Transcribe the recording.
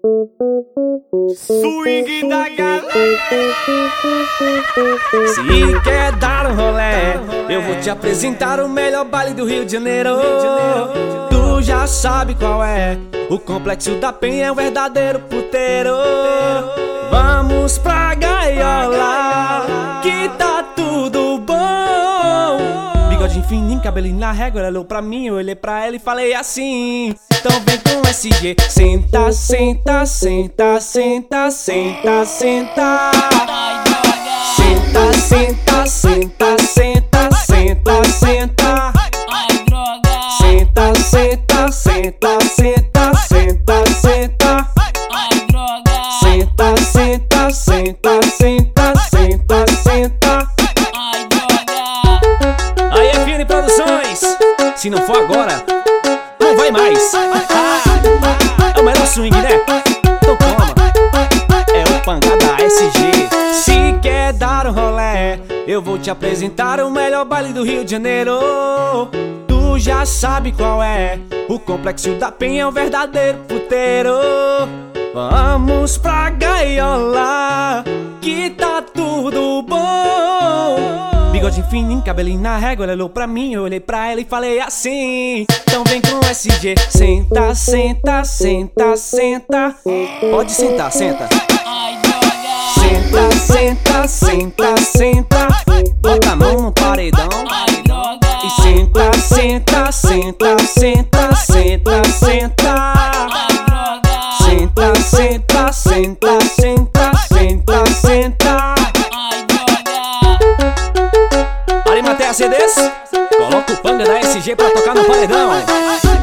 Swing da galera. Se quer dar um rolé, eu vou te apresentar o melhor baile do Rio de Janeiro. Tu já sabe qual é, o Complexo da Penha é um verdadeiro puteiro. Vamos pra gaiola, que tá tudo bom. Bigodinho fininho, cabelinho na régua, ela olhou pra mim, eu olhei pra ela e falei assim: então vem com SG, senta, senta, senta, senta, senta, senta. Senta, senta, senta, senta, senta, senta. Senta, senta, senta, senta, senta, senta. Senta, senta, senta, senta, senta, senta. Aí é Fini Produções, se não for agora, não vai mais. É o melhor swing, né? Então toma, é o Pancada SG. Se quer dar um rolé, eu vou te apresentar o melhor baile do Rio de Janeiro. Tu já sabe qual é, o Complexo da Penha é um verdadeiro puteiro. Vamos pra gaiola, que tá tudo bom. Bigodinho fininho, cabelinho na régua, ela olhou pra mim, eu olhei pra ela e falei assim: então vem com SG, senta, senta, senta, senta. Pode sentar, senta. Senta, senta, senta, senta. Bota a mão no paredão e senta, senta, senta, senta, senta, senta. Senta, senta, senta, senta, senta, senta. Arimatea CDs, coloca o Panga da SG pra tocar no paredão.